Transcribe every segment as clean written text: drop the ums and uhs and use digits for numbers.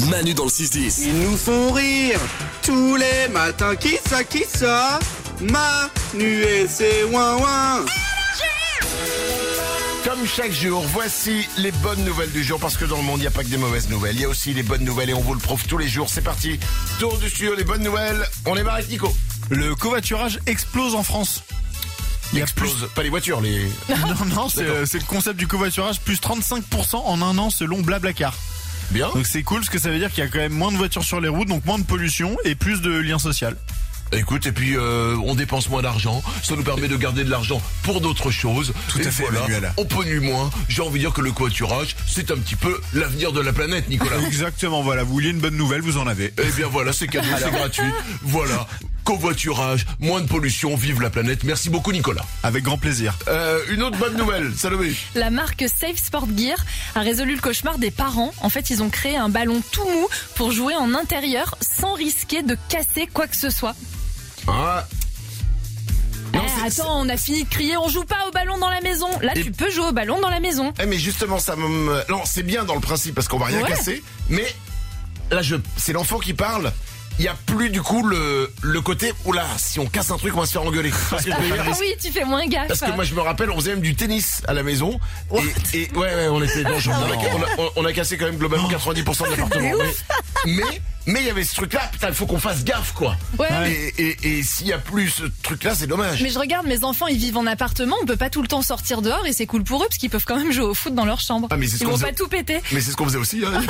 Manu dans le 6-10. Ils nous font rire tous les matins. Qui ça Manu et ses ouin-ouin. Comme chaque jour, voici les bonnes nouvelles du jour, parce que dans le monde, il n'y a pas que des mauvaises nouvelles. Il y a aussi les bonnes nouvelles et on vous le prouve tous les jours. C'est parti, tour du studio, les bonnes nouvelles. On démarre avec Nico. Le covoiturage explose en France. Il explose, pas les voitures, les... Non, c'est le concept du covoiturage, plus 35% en un an selon Blablacar. Bien. Donc c'est cool, parce que ça veut dire qu'il y a quand même moins de voitures sur les routes, donc moins de pollution et plus de liens sociaux. Écoute, et puis on dépense moins d'argent, ça nous permet de garder de l'argent pour d'autres choses. Tout à fait, voilà, Emmanuel. on pollue moins. J'ai envie de dire que le covoiturage, c'est un petit peu l'avenir de la planète, Nicolas. Exactement, voilà, vous vouliez une bonne nouvelle, vous en avez. Eh bien voilà, c'est cadeau, c'est gratuit. Voilà, covoiturage, moins de pollution, vive la planète. Merci beaucoup, Nicolas. Avec grand plaisir. Une autre bonne nouvelle, Salomé. La marque Safe Sport Gear a résolu le cauchemar des parents. En fait, ils ont créé un ballon tout mou pour jouer en intérieur sans risquer de casser quoi que ce soit. Ah. Non, Attends, on a fini de crier, on joue pas au ballon dans la maison. Là, tu peux jouer au ballon dans la maison. Mais justement, ça me... Non, c'est bien dans le principe parce qu'on va rien casser. Mais là, c'est l'enfant qui parle. Il y a plus du coup le côté oula, si on casse un truc, on va se faire engueuler. Parce que Oui, tu fais moins gaffe. Parce que moi je me rappelle, on faisait même du tennis à la maison. Et ouais, on était on a cassé quand même globalement 90% de l'appartement. Mais il y avait ce truc là, putain, il faut qu'on fasse gaffe quoi. Ouais. Et s'il y a plus ce truc là, c'est dommage. Mais je regarde mes enfants, ils vivent en appartement, on peut pas tout le temps sortir dehors et c'est cool pour eux parce qu'ils peuvent quand même jouer au foot dans leur chambre. Ah, mais c'est ce ils qu'on vont faisait... pas tout péter. Mais c'est ce qu'on faisait aussi. Hein,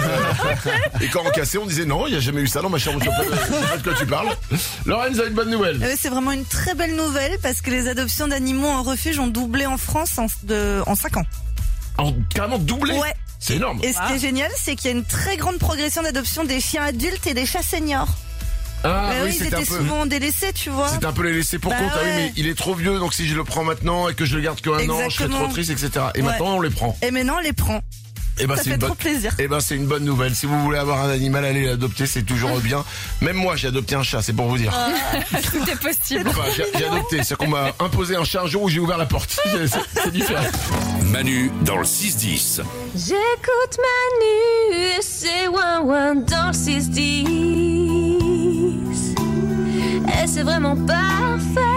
Et quand on cassait, on disait non, il y a jamais eu ça dans ma chambre. Je sais pas de quoi tu parles. Lorenz a une bonne nouvelle. C'est vraiment une très belle nouvelle parce que les adoptions d'animaux en refuge ont doublé en France en 5 ans. Carrément doublé. Ouais. C'est énorme. Et ce qui est génial, c'est qu'il y a une très grande progression d'adoption des chiens adultes et des chats seniors. Ah oui, ils étaient souvent délaissés, tu vois. C'est un peu les laissés pour compte. Ah oui, mais il est trop vieux, donc si je le prends maintenant et que je le garde qu'un an, je serais trop triste, etc. Et maintenant, on les prend. Et maintenant, on les prend. Et ben, ça fait trop plaisir. Et ben, c'est une bonne nouvelle. Si vous voulez avoir un animal, allez l'adopter, c'est toujours bien. Même moi, j'ai adopté un chat, c'est pour vous dire. Tout est possible. Enfin, j'ai adopté, c'est qu'on m'a imposé un chat un jour où j'ai ouvert la porte. C'est différent. Manu dans le 6-10. J'écoute Manu et c'est ouin-ouin dans le 6-10. Et c'est vraiment parfait.